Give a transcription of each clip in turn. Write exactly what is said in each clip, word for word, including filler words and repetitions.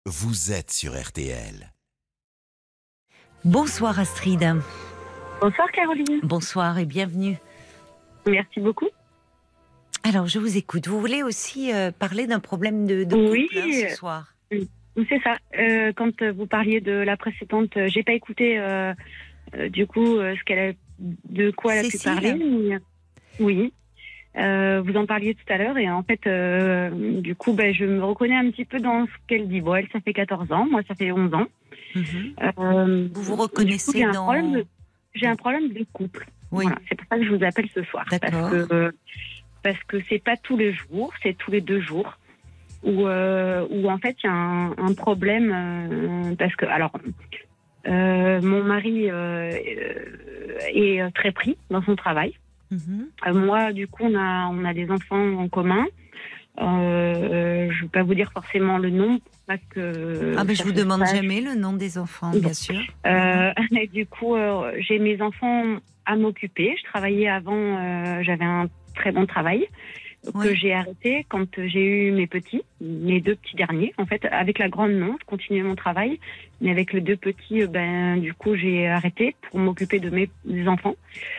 vous êtes sur R T L. Bonsoir Astrid. Bonsoir Caroline. Bonsoir et bienvenue. Merci beaucoup. Alors je vous écoute. Vous voulez aussi euh, parler d'un problème de, de couple oui, hein, ce soir? Oui, c'est ça. Euh, quand vous parliez de la précédente, j'ai pas écouté euh, euh, du coup euh, ce qu'elle a, de quoi elle a Cécile. pu parler. Mais, oui. Euh, vous en parliez tout à l'heure et en fait, euh, du coup, ben, je me reconnais un petit peu dans ce qu'elle dit. Bon, elle, ça fait quatorze ans, moi, ça fait onze ans. Mm-hmm. Euh, vous vous reconnaissez coup, j'ai dans... Un problème de, j'ai un problème de couple. Oui. Voilà, c'est pour ça que je vous appelle ce soir. D'accord. Parce que, parce que c'est pas tous les jours, c'est tous les deux jours. Où, euh, où en fait, il y a un, un problème. Euh, parce que, alors... Euh, mon mari euh, est très pris dans son travail. Mm-hmm. Euh, moi, du coup, on a, on a des enfants en commun. Euh, je ne vais pas vous dire forcément le nom. Parce que ah, ben je vous demande pas... jamais le nom des enfants, bon. bien sûr. Euh, et du coup, euh, j'ai mes enfants à m'occuper. Je travaillais avant, euh, j'avais un très bon travail. Oui. Que j'ai arrêté quand j'ai eu mes petits, mes deux petits derniers. En fait, avec la grande, non, je continuais mon travail. Mais avec les deux petits, ben, du coup, j'ai arrêté pour m'occuper de mes, mes enfants.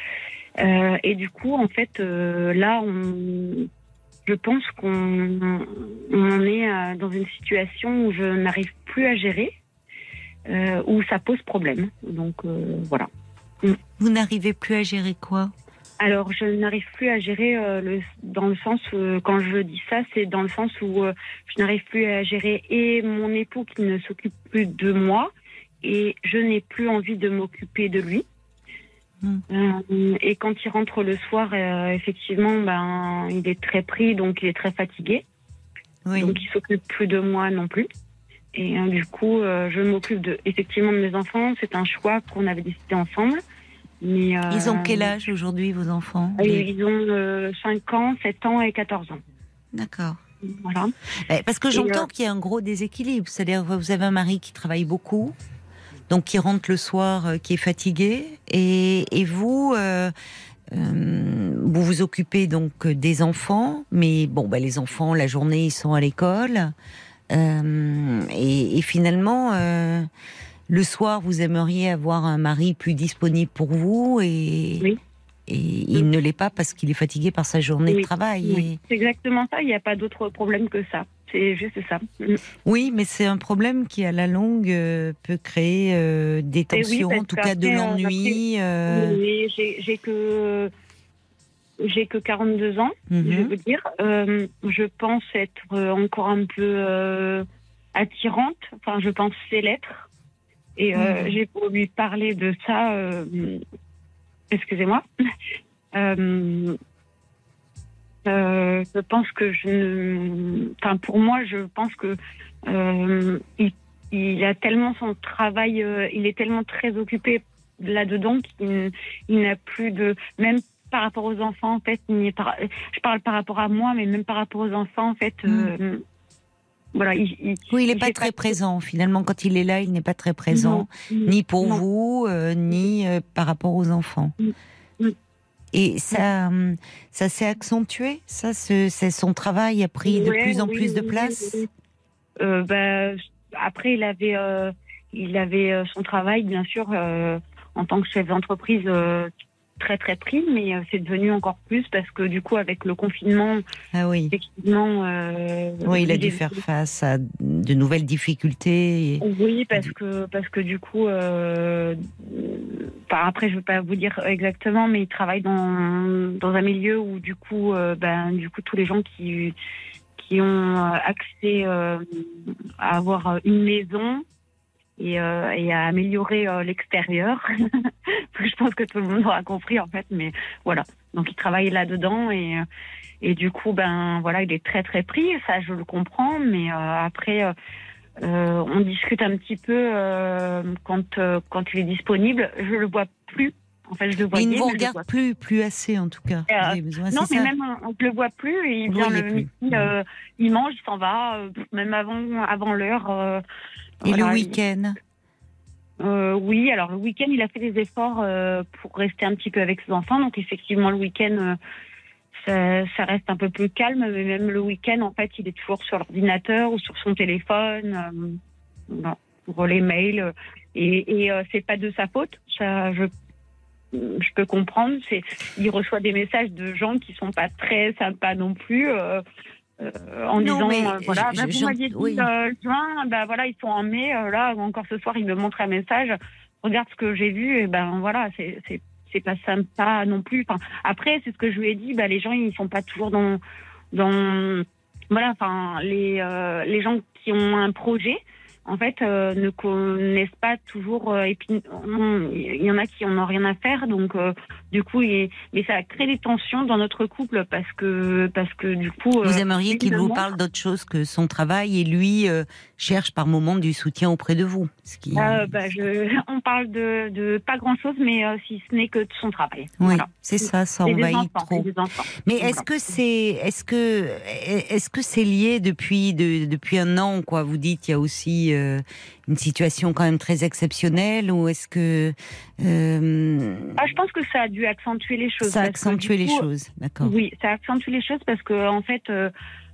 Euh, et du coup, en fait, euh, là, on, je pense qu'on on est euh, dans une situation où je n'arrive plus à gérer, euh, où ça pose problème. Donc, euh, voilà. Vous n'arrivez plus à gérer quoi ? Alors, je n'arrive plus à gérer euh, le, dans le sens, euh, quand je dis ça, c'est dans le sens où euh, je n'arrive plus à gérer et mon époux qui ne s'occupe plus de moi et je n'ai plus envie de m'occuper de lui. Mmh. Euh, et quand il rentre le soir, euh, effectivement, ben, il est très pris, donc il est très fatigué. Oui. Donc, il s'occupe plus de moi non plus. Et euh, du coup, euh, je m'occupe de, effectivement de mes enfants. C'est un choix qu'on avait décidé ensemble. Mais, euh, ils ont quel âge aujourd'hui, vos enfants ? Ils ont euh, cinq ans, sept ans et quatorze ans. D'accord. Voilà. Parce que j'entends euh... qu'il y a un gros déséquilibre. C'est-à-dire que vous avez un mari qui travaille beaucoup, donc qui rentre le soir, euh, qui est fatigué, et, et vous, euh, euh, vous vous occupez donc des enfants, mais bon, bah, les enfants, la journée, ils sont à l'école, euh, et, et finalement... Euh, le soir, vous aimeriez avoir un mari plus disponible pour vous et, oui. et il oui. ne l'est pas parce qu'il est fatigué par sa journée oui. de travail. Oui. Et... C'est exactement ça, il n'y a pas d'autre problème que ça. C'est juste ça. Oui, mais c'est un problème qui, à la longue, euh, peut créer euh, des tensions, oui, en tout cas de l'ennui. Euh... Oui, j'ai, j'ai que... J'ai que quarante-deux ans, mm-hmm. je vais vous dire. Euh, je pense être encore un peu euh, attirante. Enfin, je pense c'est l'être. Et euh, mmh. j'ai pour lui parler de ça, euh, excusez-moi, euh, euh, je pense que je... Enfin, pour moi, je pense que euh, il, il a tellement son travail, euh, il est tellement très occupé là-dedans qu'il il n'a plus de... Même par rapport aux enfants, en fait, il par, je parle par rapport à moi, mais même par rapport aux enfants, en fait... Euh, mmh. Voilà, il, il, oui, il n'est pas très pas... présent. Finalement, quand il est là, il n'est pas très présent, non, ni pour non. vous, euh, ni euh, par rapport aux enfants. Oui. Et ça, oui. ça s'est accentué. Ça, ce, c'est son travail a pris ouais, de plus en oui, plus de oui, place. Oui. Euh, bah, après, il avait, euh, il avait son travail, bien sûr, euh, en tant que chef d'entreprise. Euh, très très pris, mais euh, c'est devenu encore plus parce que du coup avec le confinement, ah oui, effectivement, euh, oui, il a dû faire face à de nouvelles difficultés. Et... Oui, parce du... que parce que du coup, euh, enfin, après je veux pas vous dire exactement, mais il travaille dans dans un milieu où du coup, euh, ben du coup tous les gens qui qui ont accès euh, à avoir une maison. Et, euh, et à améliorer euh, l'extérieur. Je pense que tout le monde aura compris en fait, mais voilà. Donc il travaille là-dedans et et du coup ben voilà, il est très très pris. Ça je le comprends, mais euh, après euh, euh, on discute un petit peu euh, quand euh, quand il est disponible. Je le vois plus. En fait, je le voyais. Il ne vous regarde plus, plus assez en tout cas. Euh, oui, besoin, non, mais ça. même on ne le voit plus. Et il vient le midi, euh, il mange, il s'en va, euh, même avant avant l'heure. Euh, Et voilà, le week-end il... euh, Oui, alors le week-end, il a fait des efforts euh, pour rester un petit peu avec ses enfants. Donc effectivement, le week-end, euh, ça, ça reste un peu plus calme. Mais même le week-end, en fait, il est toujours sur l'ordinateur ou sur son téléphone. Euh, non, pour les mails. Et, et euh, c'est pas de sa faute. Ça, je, je peux comprendre. C'est, il reçoit des messages de gens qui sont pas très sympas non plus. Euh, Euh, en non, disant mais euh, voilà, je, bah, je, vous m'aviez dit oui. euh, juin, bah voilà, ils sont en mai, euh, là encore ce soir, il me montre un message, regarde ce que j'ai vu, et ben voilà, c'est c'est c'est pas sympa non plus. Enfin, après, c'est ce que je lui ai dit, bah les gens ils sont pas toujours dans dans voilà, enfin les euh, les gens qui ont un projet, en fait, euh, ne connaissent pas toujours. Euh, et puis, il y en a qui en ont rien à faire. Donc, euh, du coup, il, mais ça crée des tensions dans notre couple parce que, parce que du coup. Vous euh, aimeriez qu'il vous parle d'autre chose que son travail et lui euh, cherche par moments du soutien auprès de vous. Ce qui... euh, bah, je, on parle de, de pas grand chose, mais euh, si ce n'est que de son travail. Oui, voilà. c'est ça, ça c'est envahit enfants, trop. Des enfants. Mais Voilà. est-ce que c'est, est-ce que, est-ce que c'est lié depuis de, depuis un an, quoi? Vous dites il y a aussi euh, une situation quand même très exceptionnelle, ou est-ce que euh, ah, je pense que ça a dû accentuer les choses. ça a parce que, accentué du les coup, choses, d'accord? Oui, ça a accentué les choses parce que en fait, euh,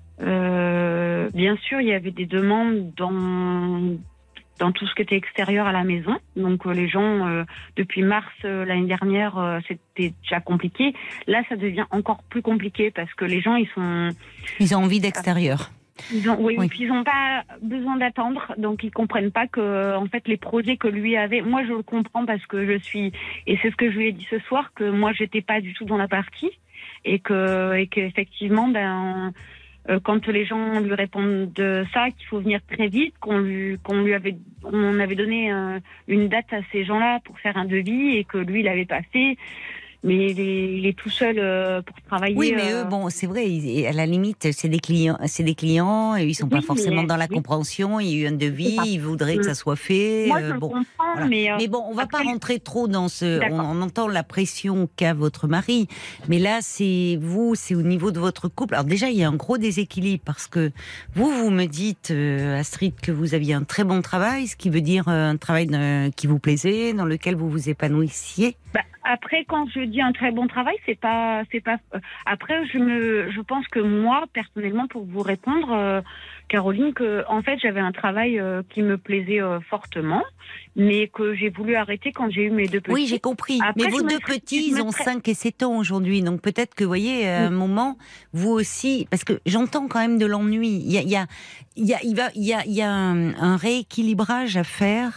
euh, bien sûr, il y avait des demandes dans dans tout ce qui était extérieur à la maison. Donc euh, les gens, euh, depuis mars euh, l'année dernière, euh, c'était déjà compliqué. Là, ça devient encore plus compliqué parce que les gens, ils sont... Ils ont envie d'extérieur. Ils ont, oui, Oui. puis ils n'ont pas besoin d'attendre, donc ils comprennent pas que, en fait, les projets que lui avait, moi je le comprends parce que je suis, et c'est ce que je lui ai dit ce soir, que moi j'étais pas du tout dans la partie, et que, et qu'effectivement, ben, euh, quand les gens lui répondent de ça, qu'il faut venir très vite, qu'on lui, qu'on lui avait, on avait donné euh, une date à ces gens-là pour faire un devis, et que lui il avait pas fait. Mais il est, il est tout seul euh, pour travailler. Oui, mais eux, euh... bon, c'est vrai. ils- À la limite, c'est des clients, c'est des clients, et ils sont Oui, pas forcément mais- dans la oui. compréhension. Il y a eu un devis, ça. ils voudraient que ça soit fait. Moi, euh, je le bon, comprends, voilà. mais... Euh, mais bon, on va après... pas rentrer trop dans ce. On, D'accord. on entend la pression qu'a votre mari, mais là, c'est vous, c'est au niveau de votre couple. Alors déjà, il y a un gros déséquilibre parce que vous, vous me dites, euh, Astrid, que vous aviez un très bon travail, ce qui veut dire euh, un travail euh, qui vous plaisait, dans lequel vous vous épanouissiez. Bah, après, quand je dis un très bon travail, c'est pas, c'est pas. Après, je me, je pense que moi, personnellement, pour vous répondre, euh, Caroline, que en fait, j'avais un travail euh, qui me plaisait euh, fortement, mais que j'ai voulu arrêter quand j'ai eu mes deux petits. Oui, j'ai compris. Après, mais vos je me deux serais- petits, je me ils ont serais- cinq et sept ans aujourd'hui. Donc peut-être que, vous voyez, à un Oui. moment, vous aussi, parce que j'entends quand même de l'ennui. Il y a, il y a, il y a, il va, il y a, il y a un, un rééquilibrage à faire.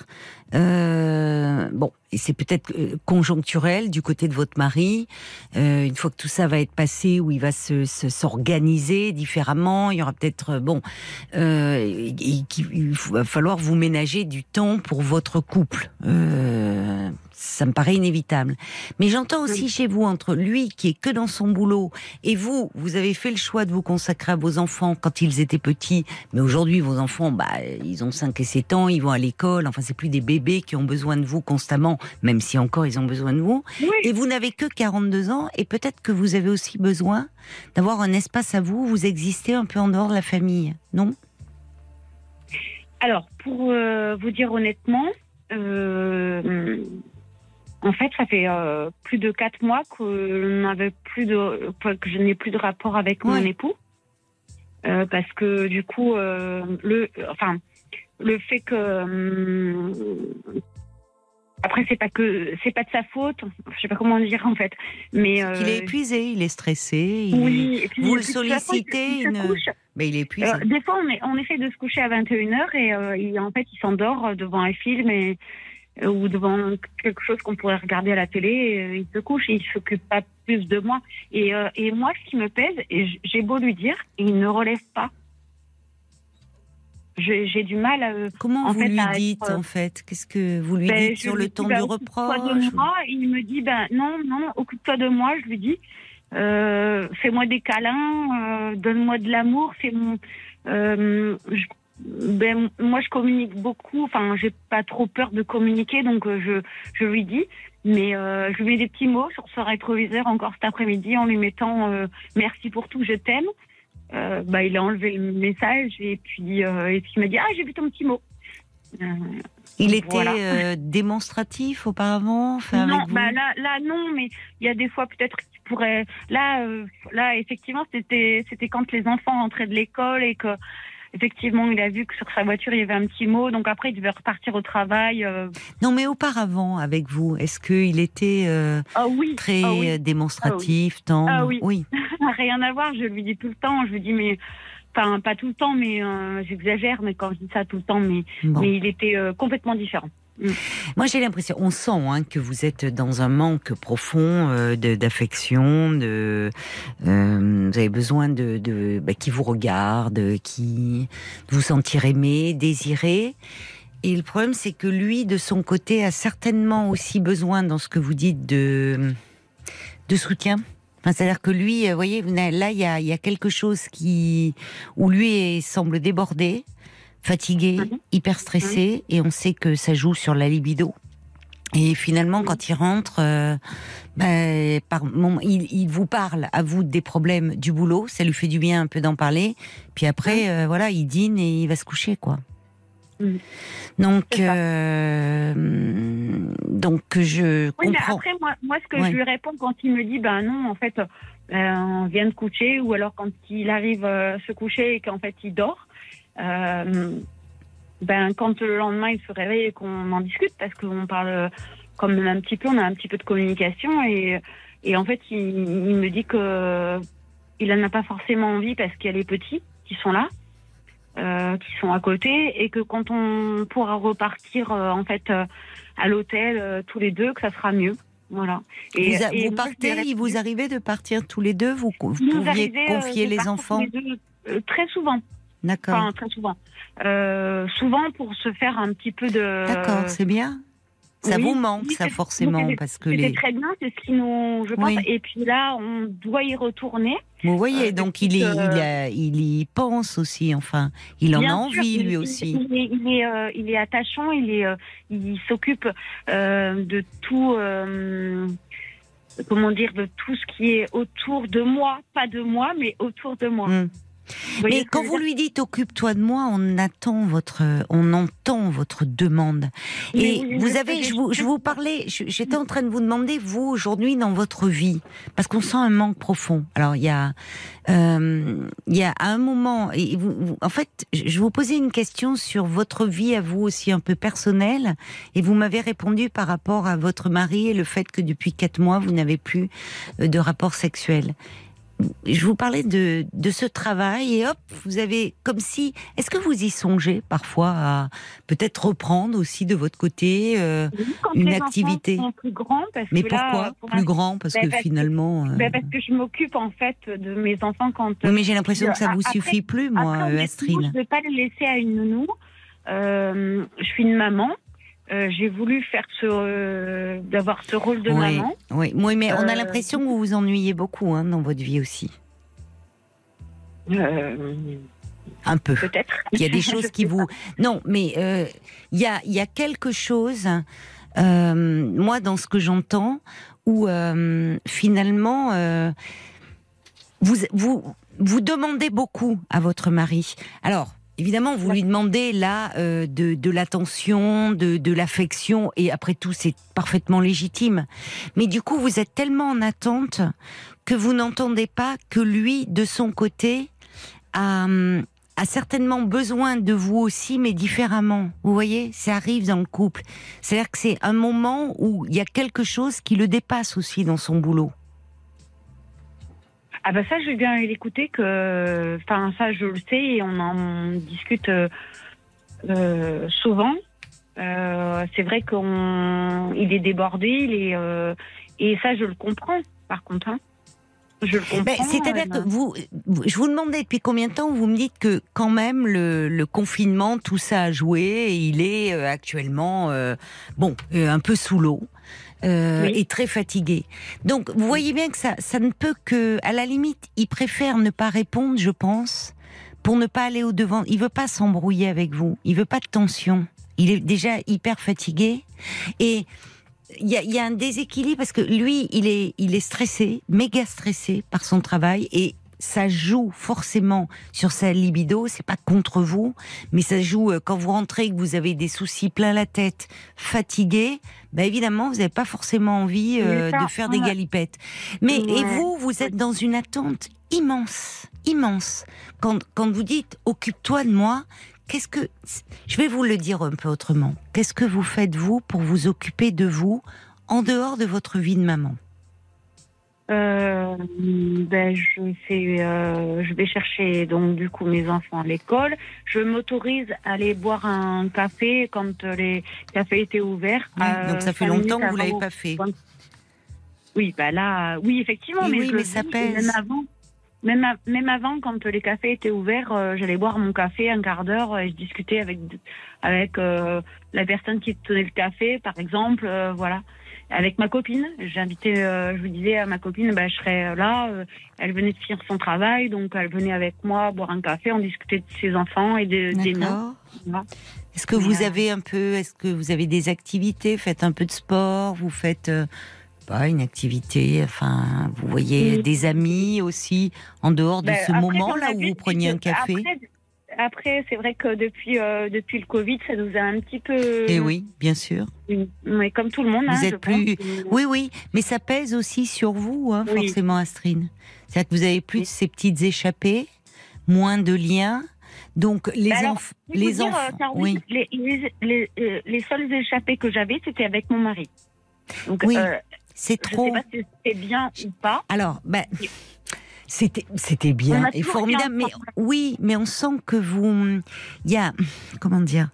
Euh, bon, et c'est peut-être euh, conjoncturel du côté de votre mari. Euh, une fois que tout ça va être passé, où il va se, se s'organiser différemment, il y aura peut-être euh, bon, euh, et- et qu'il- il va falloir vous ménager du temps pour votre couple. Euh, ça me paraît inévitable. Mais j'entends aussi Oui. chez vous, entre lui qui est que dans son boulot et vous, vous avez fait le choix de vous consacrer à vos enfants quand ils étaient petits. Mais aujourd'hui, vos enfants, bah, ils ont cinq et sept ans, ils vont à l'école. Enfin, c'est plus des bébés qui ont besoin de vous constamment, même si encore ils ont besoin de vous. Oui. Et vous n'avez que quarante-deux ans, et peut-être que vous avez aussi besoin d'avoir un espace à vous, où vous existez un peu en dehors de la famille, non? Alors, pour euh, vous dire honnêtement, euh, en fait, ça fait euh, plus de quatre mois que je n'avais plus de, que je n'ai plus de rapport avec Ouais. mon époux, euh, parce que du coup, euh, le, enfin, le fait que hum, après c'est pas que c'est pas de sa faute, je sais pas comment dire en fait, mais C'est qu'il est euh, épuisé, il est stressé. Il... oui, et puis, vous et le puis, de toute façon, sollicitez, il se il ne- couche. Mais il est épuisé. Euh, des fois, on, est, on essaie de se coucher à vingt et une heures et euh, il, en fait, il s'endort devant un film et, euh, ou devant quelque chose qu'on pourrait regarder à la télé. Et, euh, il se couche et il s'occupe pas plus de moi. Et, euh, et moi, ce qui me pèse, et j'ai beau lui dire, il ne relève pas. J'ai j'ai du mal à... Comment en vous fait, lui à dites, être- en fait? Qu'est-ce que vous lui Ben, dites je sur lui le dis, ton ben, du occupe-toi reproche? de moi. Il me dit, ben non, non, non, occupe-toi de moi. Je lui dis, euh, fais-moi des câlins, euh, donne-moi de l'amour, fais mon... Euh, je- ben, moi, je communique beaucoup. Enfin, j'ai pas trop peur de communiquer, donc euh, je, je lui dis. Mais euh, je lui mets des petits mots sur son rétroviseur encore cet après-midi en lui mettant euh, merci pour tout, je t'aime. Euh, bah, il a enlevé le message et puis, euh, et puis il m'a dit ah j'ai vu ton petit mot. Euh, Il était voilà. euh, démonstratif auparavant, enfin, non, avec vous? bah là, là non, mais il y a des fois peut-être qu'il pourrait. Là, euh, là effectivement, c'était, c'était quand les enfants rentraient de l'école et que effectivement, il a vu que sur sa voiture, il y avait un petit mot. Donc après, il devait repartir au travail. Euh... Non, mais auparavant, avec vous, est-ce qu'il était euh, ah oui, très ah oui. démonstratif, ah oui. tendre? Ah oui. oui. Rien à voir, je lui dis tout le temps. Je lui dis, mais... Enfin, pas tout le temps, mais euh, j'exagère, mais quand je dis ça tout le temps, mais, bon. mais il était euh, complètement différent. Mm. Moi, j'ai l'impression, on sent hein, que vous êtes dans un manque profond euh, de, d'affection, de, euh, vous avez besoin de, de bah, qui vous regarde, qui de vous sentir aimé, désiré. Et le problème, c'est que lui, de son côté, a certainement aussi besoin, dans ce que vous dites, de, de soutien. Enfin, c'est-à-dire que lui, vous voyez, là, il y a, il y a quelque chose qui, où lui est, semble débordé, fatigué, mmh. hyper stressé, mmh. et on sait que ça joue sur la libido. Et finalement, mmh. quand il rentre, euh, bah, par moment, il, il vous parle à vous des problèmes du boulot, ça lui fait du bien un peu d'en parler. Puis après, mmh. euh, voilà, il dîne et il va se coucher, quoi. Mmh. Donc, euh, donc je oui, comprends. Mais après, moi, moi, ce que ouais. je lui réponds quand il me dit, ben non, en fait, euh, on vient de coucher, ou alors quand il arrive euh, se coucher et qu'en fait il dort, euh, ben quand le lendemain il se réveille et qu'on en discute, parce qu'on parle quand même un petit peu, on a un petit peu de communication, et, et en fait il, il me dit que il en a pas forcément envie parce qu'il y a les petits qui sont là. Euh, qui sont à côté, et que quand on pourra repartir euh, en fait euh, à l'hôtel euh, tous les deux, que ça sera mieux. Voilà. Et, vous, a, et vous partez, moi, il vous arrivait de partir tous les deux, vous, vous pouviez arrivait, confier euh, les enfants les deux, euh, très souvent. D'accord. Enfin, très souvent. Euh, souvent pour se faire un petit peu de. D'accord, c'est bien. Ça oui, vous manque, oui, ça forcément, parce que les. C'est très bien, c'est ce qui nous, je pense. Oui. Et puis là, on doit y retourner. Vous voyez, euh, donc il, est, euh... il, a, il y pense aussi. Enfin, il en bien a envie sûr, lui il, aussi. Il est, il est, euh, il est attachant. Il est, euh, il s'occupe euh, de tout. Euh, comment dire, de tout ce qui est autour de moi, pas de moi, mais autour de moi. Mmh. Mais quand vous lui dites occupe-toi de moi, on attend votre, on entend votre demande. Et oui, vous avez, je vous, je vous parlais, j'étais en train de vous demander vous aujourd'hui dans votre vie, parce qu'on sent un manque profond. Alors il y a, euh, il y a un moment, et vous, vous, en fait, je vous posais une question sur votre vie à vous aussi un peu personnelle, et vous m'avez répondu par rapport à votre mari et le fait que depuis quatre mois vous n'avez plus de rapport sexuel. Je vous parlais de, de ce travail et hop, vous avez comme si... Est-ce que vous y songez parfois à peut-être reprendre aussi de votre côté euh, oui, une activité sont plus grands, parce Mais que pourquoi là, pour plus grand Parce ben, que parce finalement... Que, euh... ben parce que je m'occupe en fait de mes enfants quand... Oui, mais j'ai l'impression que ça vous après, suffit plus, moi, après, Astrid. Je ne vais pas les laisser à une nounou. Euh, je suis une maman. Euh, j'ai voulu faire ce, euh, d'avoir ce rôle de oui, maman. Oui, oui, mais on a l'impression que vous vous ennuyez beaucoup hein, dans votre vie aussi. Euh, un peu. Peut-être. Il y a des choses qui vous... Non, mais euh, il y a, il y a quelque chose, euh, moi, dans ce que j'entends, où euh, finalement, euh, vous, vous, vous demandez beaucoup à votre mari. Alors, évidemment, vous lui demandez là euh, de, de l'attention, de, de l'affection, et après tout, c'est parfaitement légitime. Mais du coup, vous êtes tellement en attente que vous n'entendez pas que lui, de son côté, a, a certainement besoin de vous aussi, mais différemment. Vous voyez, ça arrive dans le couple. C'est-à-dire que c'est un moment où il y a quelque chose qui le dépasse aussi dans son boulot. Ah bah ça, je vais bien l'écouter, que, enfin ça, je le sais et on en discute euh, euh, souvent. Euh, c'est vrai qu'il est débordé, il est, euh, et ça, je le comprends. Par contre, hein. Je le comprends. Ben, c'est-à-dire euh, que vous, je vous demandais depuis combien de temps, vous me dites que quand même le, le confinement, tout ça a joué, et il est euh, actuellement, euh, bon, euh, un peu sous l'eau. Euh, oui. Et très fatigué. Donc, vous voyez bien que ça, ça ne peut que, à la limite, il préfère ne pas répondre, je pense, pour ne pas aller au devant. Il veut pas s'embrouiller avec vous. Il veut pas de tension. Il est déjà hyper fatigué. Et il y a, y a un déséquilibre parce que lui, il est, il est stressé, méga stressé par son travail. Et ça joue forcément sur sa libido, c'est pas contre vous, mais ça joue euh, quand vous rentrez, que vous avez des soucis plein la tête, fatigué, bah évidemment, vous n'avez pas forcément envie euh, ça, de faire ouais. des galipettes. Mais Ouais. et vous, vous êtes dans une attente immense, immense. Quand, quand vous dites « occupe-toi de moi », qu'est-ce que... Je vais vous le dire un peu autrement. Qu'est-ce que vous faites, vous, pour vous occuper de vous, en dehors de votre vie de maman ? Euh, ben je fais, euh, je vais chercher donc du coup mes enfants à l'école. Je m'autorise à aller boire un café quand les cafés étaient ouverts. Oui, euh, donc ça fait cinq longtemps minutes que vous l'avez avant- pas fait. Oui, bah là, oui effectivement, Et mais oui, je mais le ça dis, et pèse. même avant, même, a- même avant quand les cafés étaient ouverts, euh, j'allais boire mon café un quart d'heure et je discutais avec avec euh, la personne qui tenait le café, par exemple, euh, voilà. Avec ma copine, j'invitais, euh, je vous disais à ma copine, bah, je serais là. Euh, elle venait de finir son travail, donc elle venait avec moi boire un café, on discutait de ses enfants et de, des miens. D'accord. Voilà. Est-ce que Mais, vous euh, avez un peu, est-ce que vous avez des activités, faites un peu de sport, vous faites euh, pas une activité, enfin, vous voyez Oui. des amis aussi en dehors de Ben, ce après, moment-là comme où la vie, vous preniez un c'est que café. Après, après, c'est vrai que depuis euh, depuis le Covid, ça nous a un petit peu. Eh oui, bien sûr. Oui, mais comme tout le monde, Vous hein, je êtes plus. pense. Oui, oui, mais ça pèse aussi sur vous, hein, Oui. forcément, Astrid. C'est-à-dire que vous avez plus Oui. de ces petites échappées, moins de liens. Donc les, Ben alors, enf- je vais vous les dire, enfants. euh, Caroline, Oui. les, les, les, euh, les seules échappées que j'avais, c'était avec mon mari. Donc, Oui, euh, c'est je ne trop. sais pas si c'était bien ou pas. Alors, ben, Oui. c'était, c'était On bien a et toujours formidable, été mais ensemble. oui, mais on sent que vous, il y a, comment dire,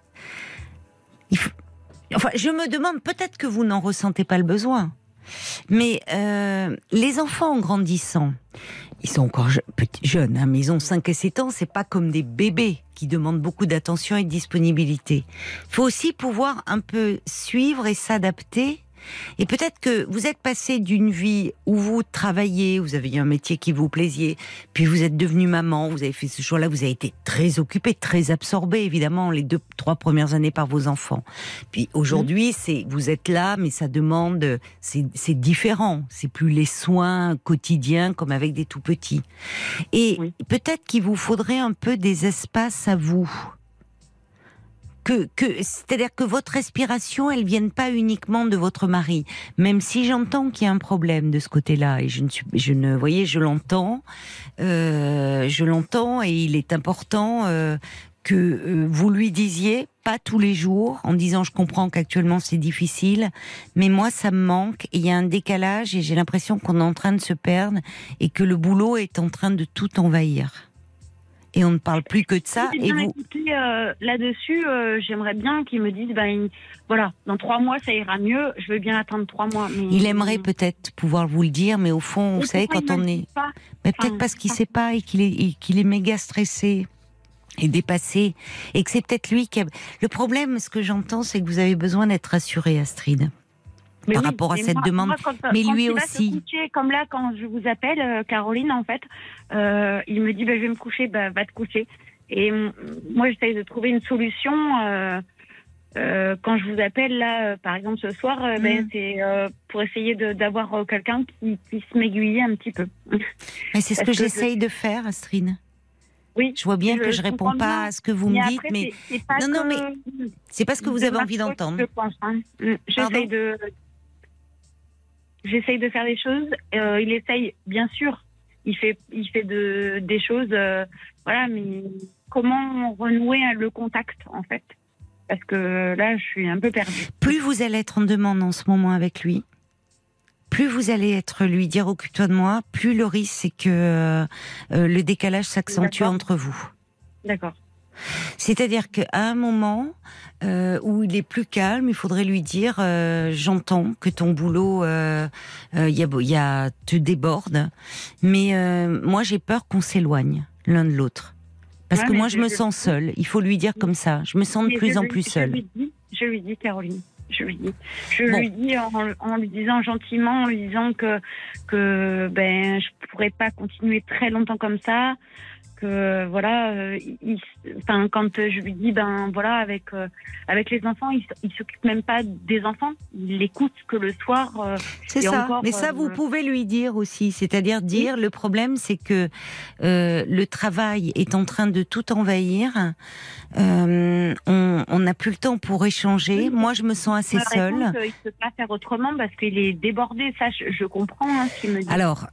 il faut, enfin, je me demande, peut-être que vous n'en ressentez pas le besoin, mais euh, les enfants en grandissant, ils sont encore je, petits, jeunes, hein, mais ils ont cinq et sept ans, c'est pas comme des bébés qui demandent beaucoup d'attention et de disponibilité. Il faut aussi pouvoir un peu suivre et s'adapter. Et peut-être que vous êtes passé d'une vie où vous travaillez, vous avez eu un métier qui vous plaisait, puis vous êtes devenue maman, vous avez fait ce choix-là, vous avez été très occupée, très absorbée, évidemment, les deux, trois premières années par vos enfants. Puis aujourd'hui, c'est, vous êtes là, mais ça demande, c'est, c'est différent. C'est plus les soins quotidiens comme avec des tout petits. Et Oui. peut-être qu'il vous faudrait un peu des espaces à vous. Que, que, c'est-à-dire que votre respiration, elle vienne pas uniquement de votre mari. Même si j'entends qu'il y a un problème de ce côté-là, et je ne suis, je ne, vous voyez, je l'entends, euh, je l'entends, et il est important euh, que euh, vous lui disiez, pas tous les jours, en disant je comprends qu'actuellement c'est difficile, mais moi ça me manque, et il y a un décalage, et j'ai l'impression qu'on est en train de se perdre, et que le boulot est en train de tout envahir. Et on ne parle plus que de ça. J'ai Et bien vous, écouté, euh, là-dessus, euh, j'aimerais bien qu'ils me disent, ben, voilà, dans trois mois ça ira mieux. Je veux bien attendre trois mois. Mais... il aimerait peut-être pouvoir vous le dire, mais au fond, vous Et savez, pourquoi quand il on me est, dit pas mais peut-être Enfin, parce qu'il sait pas et qu'il est, et qu'il est méga stressé et dépassé, et que c'est peut-être lui qui a... Le problème, ce que j'entends, c'est que vous avez besoin d'être rassurée, Astrid. Mais par oui, rapport à mais cette moi- demande. moi, quand- Mais quand lui il va aussi. se coucher, comme là, quand je vous appelle, euh, Caroline, en fait, euh, il me dit, bah, je vais me coucher, bah, va te coucher. Et m- moi, j'essaye de trouver une solution. Euh, euh, quand je vous appelle, là, euh, par exemple, ce soir, euh, Mm. ben, c'est euh, pour essayer de- d'avoir euh, quelqu'un qui puisse m'aiguiller un petit peu. Mais c'est ce Parce que, que j'essaye de faire, Astrid. Oui. Je vois bien je- que je je réponds comprends pas bien. à ce que vous Mais me dites, après, mais c'est- c'est pas non, non, que mais c'est pas ce que vous de avez ma envie faute, d'entendre. Je pense. Hein. Mm. Pardon J'essaye de, j'essaye de faire des choses. Euh, il essaye, bien sûr. Il fait, il fait de, des choses, euh, voilà. Mais comment renouer le contact, en fait? Parce que là, je suis un peu perdue. Plus vous allez être en demande en ce moment avec lui, plus vous allez être lui dire occupe-toi de moi, plus le risque c'est que euh, euh, le décalage s'accentue D'accord. entre vous. D'accord. C'est-à-dire qu'à un moment euh, où il est plus calme, il faudrait lui dire euh, j'entends que ton boulot euh, euh, y a, y a, te déborde, mais euh, moi j'ai peur qu'on s'éloigne l'un de l'autre. Parce Ouais, que mais moi je je- me je- sens seule, il faut lui dire comme ça, je me sens de Mais plus je en lui- plus je seule. lui dis, je lui dis, Caroline. Je lui dis, je Bon. lui dis en, en lui disant gentiment, en lui disant que que ben je pourrais pas continuer très longtemps comme ça, que voilà, euh, il, enfin, quand je lui dis ben voilà, avec euh, avec les enfants, il, il s'occupe même pas des enfants, il l'écoute que le soir. Euh, c'est et ça. encore, Mais ça, euh, vous pouvez lui dire aussi, c'est-à-dire dire, oui. Le problème, c'est que euh, le travail est en train de tout envahir. Euh, on n'a plus le temps pour échanger. Oui. Moi, je me sens assez seule. Il ne peut pas faire autrement parce qu'il est débordé. Ça, je, je comprends hein, ce qu'il me dit. Alors.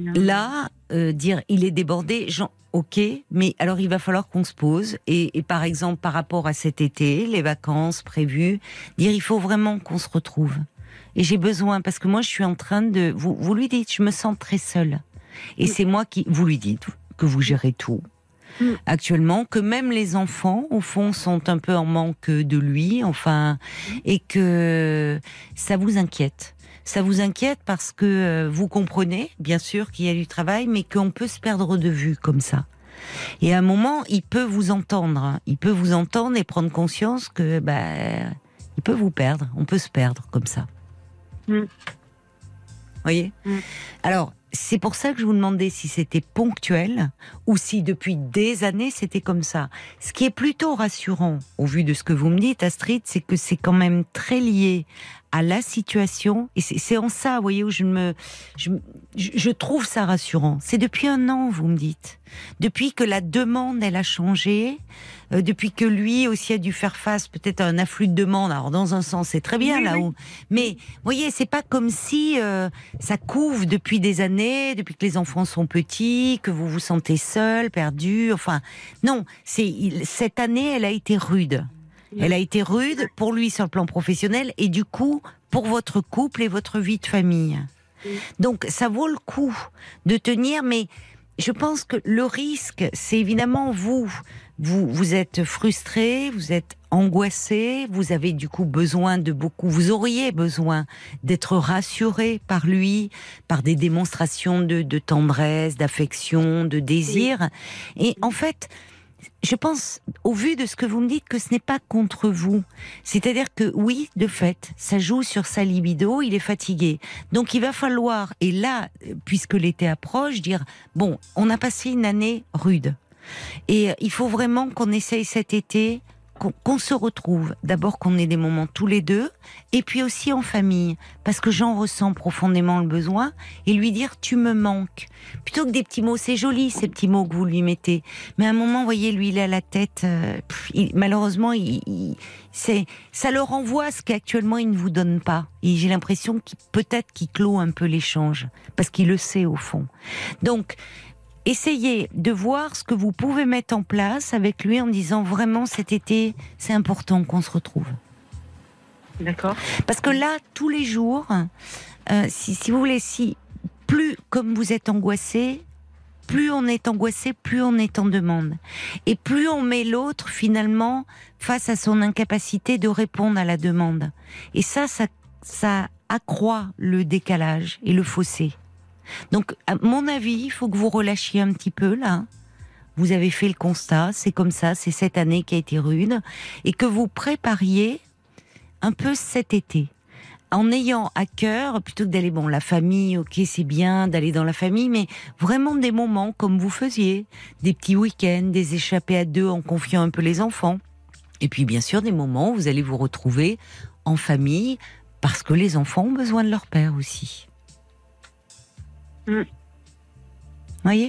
Là, euh, dire il est débordé, genre, ok, mais alors il va falloir qu'on se pose et, et par exemple par rapport à cet été, les vacances prévues, dire il faut vraiment qu'on se retrouve. Et j'ai besoin, parce que moi je suis en train de... Vous, vous lui dites, je me sens très seule. Et oui. C'est moi qui... Vous lui dites que vous gérez tout. Mm. Actuellement, que même les enfants, au fond, sont un peu en manque de lui, enfin, et que ça vous inquiète. Ça vous inquiète parce que euh, vous comprenez, bien sûr, qu'il y a du travail, mais qu'on peut se perdre de vue comme ça. Et à un moment, il peut vous entendre. Hein. Il peut vous entendre et prendre conscience que, bah, il peut vous perdre. On peut se perdre comme ça. Mm. Vous voyez ? Mm. Alors, c'est pour ça que je vous demandais si c'était ponctuel ou si depuis des années c'était comme ça. Ce qui est plutôt rassurant, au vu de ce que vous me dites, Astrid, c'est que c'est quand même très lié à la situation, et c'est, c'est en ça, vous voyez, où je me, je, je trouve ça rassurant. C'est depuis un an, vous me dites, depuis que la demande elle a changé, euh, depuis que lui aussi a dû faire face peut-être à un afflux de demandes. Alors dans un sens, c'est très bien oui, là où, oui. Mais vous voyez, c'est pas comme si euh, ça couve depuis des années, depuis que les enfants sont petits, que vous vous sentez seul, perdu. Enfin, non, c'est il, cette année, elle a été rude. Elle a été rude pour lui sur le plan professionnel et du coup pour votre couple et votre vie de famille. Donc ça vaut le coup de tenir, mais je pense que le risque, c'est évidemment vous. Vous, vous êtes frustré, vous êtes angoissé, vous avez du coup besoin de beaucoup, vous auriez besoin d'être rassuré par lui, par des démonstrations de, de tendresse, d'affection, de désir. Et en fait, je pense, au vu de ce que vous me dites, que ce n'est pas contre vous. C'est-à-dire que oui, de fait, ça joue sur sa libido, il est fatigué. Donc il va falloir, et là, puisque l'été approche, dire, bon, on a passé une année rude. Et il faut vraiment qu'on essaye cet été, qu'on, qu'on se retrouve. D'abord qu'on ait des moments tous les deux, et puis aussi en famille, parce que j'en ressens profondément le besoin, et lui dire tu me manques. Plutôt que des petits mots, c'est joli ces petits mots que vous lui mettez, mais à un moment, vous voyez, lui il a la tête, euh, pff, il, malheureusement, il, il, c'est, ça le renvoie à ce qu'actuellement il ne vous donne pas. Et j'ai l'impression qu'il peut-être qu'il clôt un peu l'échange, parce qu'il le sait au fond. Donc, essayez de voir ce que vous pouvez mettre en place avec lui en disant vraiment cet été, c'est important qu'on se retrouve. D'accord. Parce que là, tous les jours, euh, si, si vous voulez, si plus comme vous êtes angoissé, plus on est angoissé, plus on est en demande. Et plus on met l'autre finalement face à son incapacité de répondre à la demande. Et ça, ça, ça accroît le décalage et le fossé. Donc, à mon avis, il faut que vous relâchiez un petit peu, là. Vous avez fait le constat, c'est comme ça, c'est cette année qui a été rude, et que vous prépariez un peu cet été, en ayant à cœur, plutôt que d'aller, bon, la famille, ok, c'est bien d'aller dans la famille, mais vraiment des moments comme vous faisiez, des petits week-ends, des échappées à deux en confiant un peu les enfants, et puis bien sûr des moments où vous allez vous retrouver en famille, parce que les enfants ont besoin de leur père aussi. Mmh. Voyez ?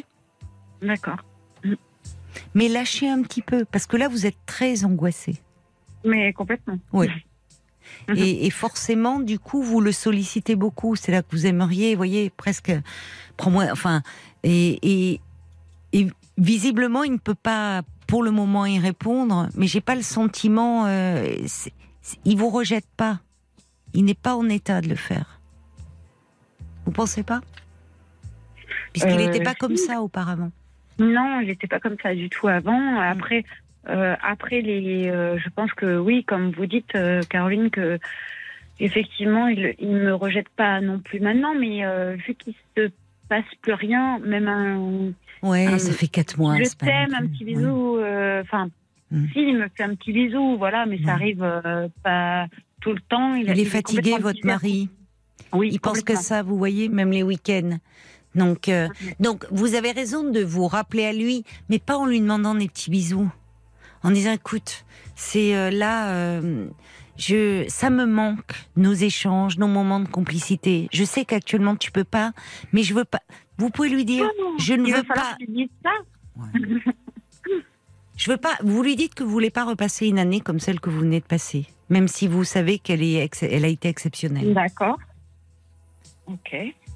D'accord. Mmh. Mais lâchez un petit peu, parce que là, vous êtes très angoissé. Mais complètement. Oui. Mmh. Et, et forcément, du coup, vous le sollicitez beaucoup. C'est là que vous aimeriez, voyez, presque... Prends-moi... Enfin... Et, et, et visiblement, il ne peut pas, pour le moment, y répondre. Mais j'ai pas le sentiment... Euh, c'est, c'est, il vous rejette pas. Il n'est pas en état de le faire. Vous pensez pas ? Puisqu'il n'était euh, pas comme ça auparavant. Non, il n'était pas comme ça du tout avant. Après, euh, après les, euh, je pense que oui, comme vous dites, euh, Caroline, que effectivement, il ne me rejette pas non plus maintenant, mais euh, vu qu'il se passe plus rien, même un. Ouais, un, ça fait quatre mois. Je t'aime, un petit bisou. Enfin, ouais. euh, mm. si, il me fait un petit bisou, voilà, mais mm. ça arrive euh, pas tout le temps. Il, il est il fatigué, est votre mari. Oui, il pense que ça, vous voyez, même les week-ends. Donc, euh, donc, vous avez raison de vous rappeler à lui, mais pas en lui demandant des petits bisous. En disant, écoute, c'est euh, là, euh, je, ça me manque, nos échanges, nos moments de complicité. Je sais qu'actuellement tu peux pas, mais je veux pas. Vous pouvez lui dire, non, je ne il veux va falloir pas. que tu dises ça. Ouais. Je veux pas. Vous lui dites que vous voulez pas repasser une année comme celle que vous venez de passer, même si vous savez qu'elle est, ex- elle a été exceptionnelle. D'accord. Ok.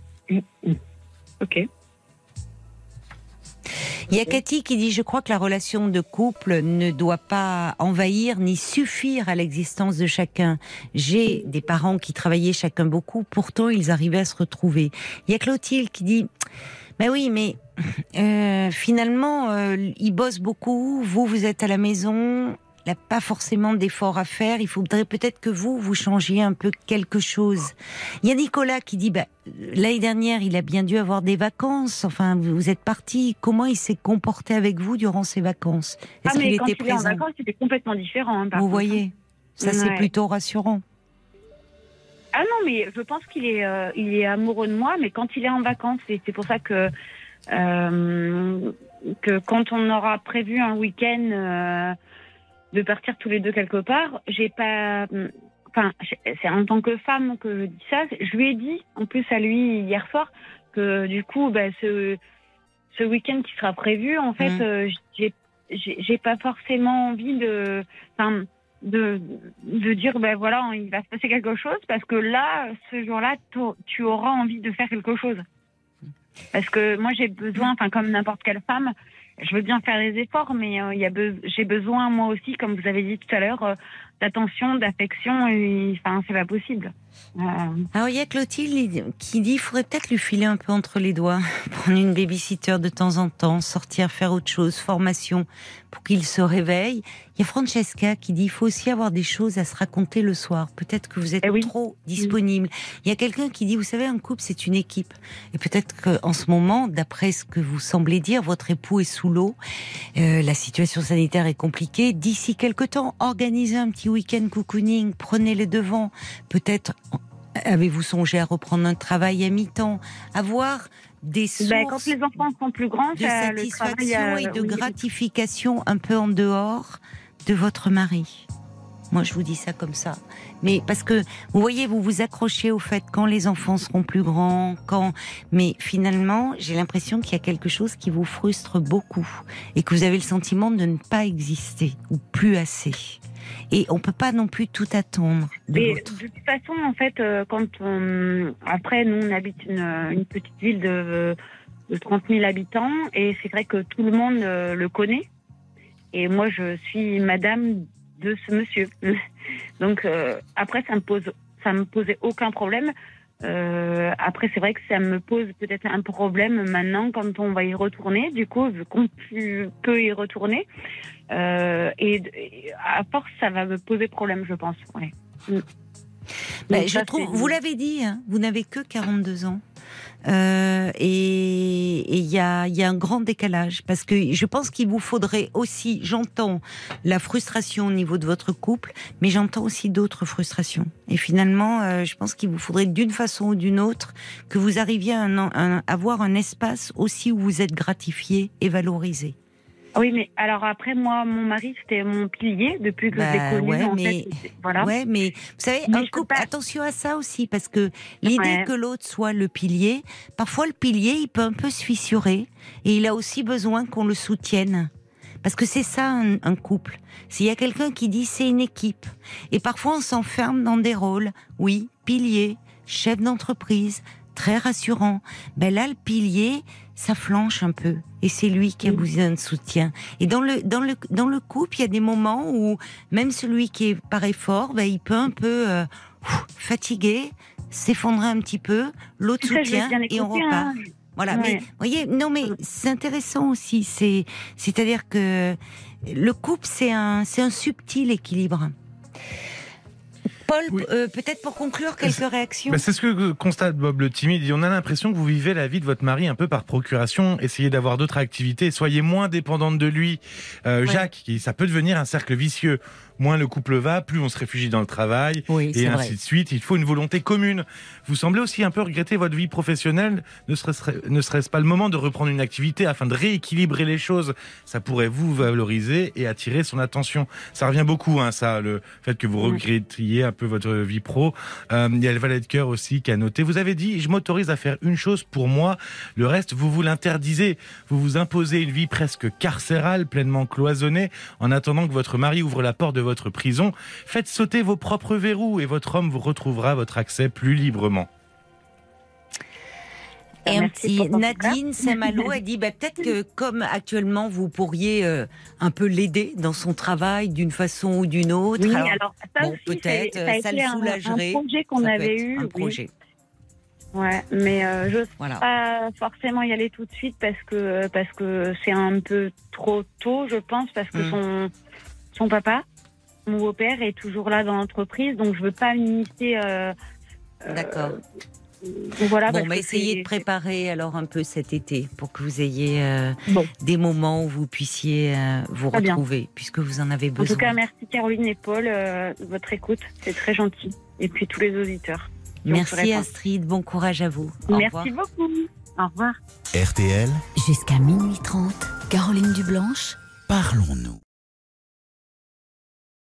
Ok. Il y a Cathy qui dit, je crois que la relation de couple ne doit pas envahir ni suffire à l'existence de chacun. J'ai des parents qui travaillaient chacun beaucoup, pourtant ils arrivaient à se retrouver. Il y a Clotilde qui dit, ben oui, mais euh, finalement, euh, ils bossent beaucoup, vous, vous êtes à la maison, il n'y a pas forcément d'efforts à faire, il faudrait peut-être que vous, vous changiez un peu quelque chose. Il y a Nicolas qui dit, bah, l'année dernière, il a bien dû avoir des vacances, enfin, vous êtes partis, comment il s'est comporté avec vous durant ces vacances? Est-ce Ah, mais qu'il quand était il est en présent? vacances, c'était complètement différent. Hein, par Vous contre, voyez, ça Ouais. c'est plutôt rassurant. Ah non, mais je pense qu'il est, euh, il est amoureux de moi, mais quand il est en vacances, et c'est pour ça que, euh, que quand on aura prévu un week-end euh, de partir tous les deux quelque part, j'ai pas, enfin, c'est en tant que femme que je dis ça. Je lui ai dit, en plus à lui hier soir, que du coup, bah, ce, ce week-end qui sera prévu, en fait, Mmh. euh, j'ai, j'ai, j'ai pas forcément envie de, enfin. De, de dire ben voilà, il va se passer quelque chose, parce que là, ce jour-là, tu auras envie de faire quelque chose. Parce que moi, j'ai besoin, enfin comme n'importe quelle femme, je veux bien faire des efforts, mais euh, il y a be- j'ai besoin moi aussi, comme vous avez dit tout à l'heure, euh, d'attention, d'affection, et enfin c'est pas possible. Euh... Alors il y a Clotilde qui dit, il faudrait peut-être lui filer un peu entre les doigts, prendre une babysitter de temps en temps, sortir faire autre chose, formation, pour qu'il se réveille. Il y a Francesca qui dit, il faut aussi avoir des choses à se raconter le soir. Peut-être que vous êtes Eh oui. trop disponible. Il y a quelqu'un qui dit, vous savez, un couple c'est une équipe. Et peut-être qu'en ce moment, d'après ce que vous semblez dire, votre époux est sous l'eau, euh, la situation sanitaire est compliquée. D'ici quelque temps, organisez un petit week-end cocooning, prenez les devants. Peut-être avez-vous songé à reprendre un travail à mi-temps, avoir des sources Ben, quand les enfants sont plus grands, de ça, le satisfaction travail, et euh, de oui. gratification un peu en dehors de votre mari. Moi, je vous dis ça comme ça. Mais parce que, vous voyez, vous vous accrochez au fait quand les enfants seront plus grands, quand... Mais finalement, j'ai l'impression qu'il y a quelque chose qui vous frustre beaucoup et que vous avez le sentiment de ne pas exister ou plus assez. Et on peut pas non plus tout attendre de Mais l'autre. de toute façon, en fait, euh, quand on... Après, nous, on habite une, une petite ville de, de trente mille habitants, et c'est vrai que tout le monde euh, le connaît. Et moi, je suis madame de ce monsieur. Donc, euh, après, ça me pose, ça me posait aucun problème. Euh, après, c'est vrai que ça me pose peut-être un problème maintenant quand on va y retourner. Du coup, vu qu'on peut y retourner, euh, et, et à force, ça va me poser problème, je pense. Ouais. Ben, Donc, je ça, trouve, c'est- vous l'avez dit, hein, vous n'avez que quarante-deux ans. Euh, et il y a, y a un grand décalage parce que je pense qu'il vous faudrait aussi, j'entends la frustration au niveau de votre couple, mais j'entends aussi d'autres frustrations. Et finalement, euh, je pense qu'il vous faudrait d'une façon ou d'une autre que vous arriviez à un- un- avoir un espace aussi où vous êtes gratifié et valorisé. Oui, mais alors après, moi, mon mari, c'était mon pilier depuis que je l'ai Bah, connu. ouais, en mais, fait, c'était- voilà. ouais, mais vous savez, Mais un je peux couple, pas- attention à ça aussi, parce que l'idée Ouais. que l'autre soit le pilier, parfois le pilier, il peut un peu se fissurer, et il a aussi besoin qu'on le soutienne. Parce que c'est ça un, un couple. S'il y a quelqu'un qui dit c'est une équipe, et parfois on s'enferme dans des rôles, oui, pilier, chef d'entreprise, très rassurant. Ben là, le pilier, ça flanche un peu. Et c'est lui qui a besoin de soutien. Et dans le, dans le, dans le couple, il y a des moments où même celui qui est paraît fort, ben, il peut un peu euh, ouf, fatiguer, s'effondrer un petit peu, l'autre Ça, je vais soutient bien et on écouter, repart. hein. Voilà, Ouais. mais vous voyez, non mais c'est intéressant aussi. C'est, c'est-à-dire que le couple, c'est un, c'est un subtil équilibre. Paul, Oui. euh, peut-être pour conclure, quelques C'est- réactions. Bah, c'est ce que constate Bob le timide. Il dit, on a l'impression que vous vivez la vie de votre mari un peu par procuration. Essayez d'avoir d'autres activités. Soyez moins dépendante de lui. Euh, Ouais. Jacques, qui, ça peut devenir un cercle vicieux. Moins le couple va, plus on se réfugie dans le travail. Oui, Et c'est ainsi vrai. de suite. Il faut une volonté commune. Vous semblez aussi un peu regretter votre vie professionnelle. Ne serait-ce, ne serait-ce pas le moment de reprendre une activité afin de rééquilibrer les choses? Ça pourrait vous valoriser et attirer son attention. Ça revient beaucoup, hein, ça, le fait que vous Ouais. regrettiez un peu votre vie pro. Euh, il y a le valet de cœur aussi qui a noté. Vous avez dit, je m'autorise à faire une chose pour moi. Le reste, vous vous l'interdisez. Vous vous imposez une vie presque carcérale, pleinement cloisonnée, en attendant que votre mari ouvre la porte de votre prison. Faites sauter vos propres verrous et votre homme vous retrouvera votre accès plus librement. Et un Merci petit pour ton Nadine Saint-Malo a dit bah, peut-être que comme actuellement vous pourriez euh, un peu l'aider dans son travail d'une façon ou d'une autre. Oui, Alors, alors ça bon, aussi, peut-être, c'est- ça, a ça été le un- soulagerait. un projet qu'on ça peut avait être eu. un oui. projet. Ouais, mais euh, je Voilà. pas forcément y aller tout de suite parce que parce que c'est un peu trop tôt, je pense, parce que Mm. son son papa, mon beau-père, est toujours là dans l'entreprise, donc je veux pas m'immiscer. Euh, euh, D'accord. donc voilà. Bon, parce mais que essayez c'est- de préparer alors un peu cet été pour que vous ayez euh, Bon. des moments où vous puissiez euh, vous Très bien. retrouver, puisque vous en avez En besoin. tout cas, merci Caroline et Paul euh, de votre écoute, c'est très gentil. Et puis tous les auditeurs. qui ont pu Merci répondre. Astrid, bon courage à vous. Au Merci revoir. beaucoup. Au revoir. R T L, Jusqu'à minuit trente, Caroline Dublanche, parlons-nous.